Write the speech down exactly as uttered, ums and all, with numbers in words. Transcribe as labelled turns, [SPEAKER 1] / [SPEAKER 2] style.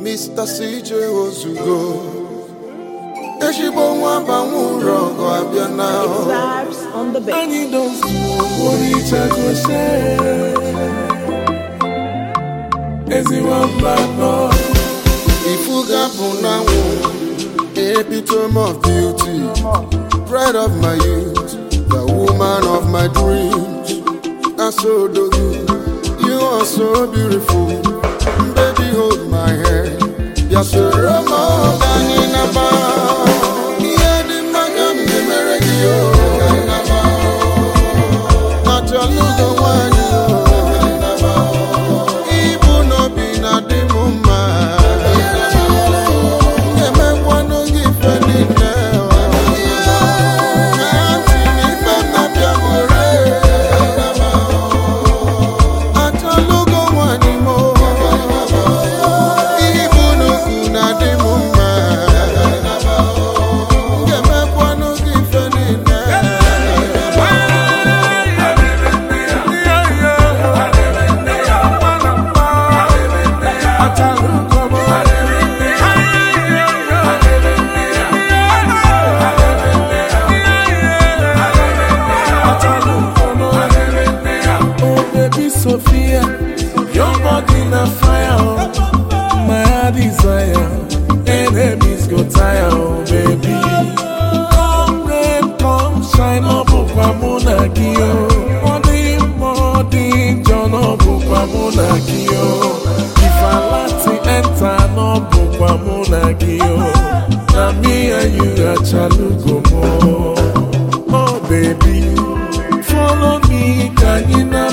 [SPEAKER 1] Mister C J Ozugo Eshibon Wabangu Rogo Abiana
[SPEAKER 2] Vibes on the beat.
[SPEAKER 3] I need those what each I go share. Everyone black boy.
[SPEAKER 1] Ifuga Punawo, epitome of beauty, pride of my youth, the woman of my dreams. I so do you, you are so beautiful. Baby, hold my hand. Yes, you're a mom, in a bar. Yeah, the magam, the meregio. Not your little one, even no be not the mumma. Yeah, man, one no give any now. I'm feeling bad, not your worry. Not your logo anymore.
[SPEAKER 3] Sophia, your body na fire, my heart desire, enemies go tire, oh baby. Come rain, come shine, obukwa munagio. Modi, modi, John obukwa munagio. If I let it enter, no obukwa munagio. Na me and you are chaluko mo. Oh baby, follow me, can you not?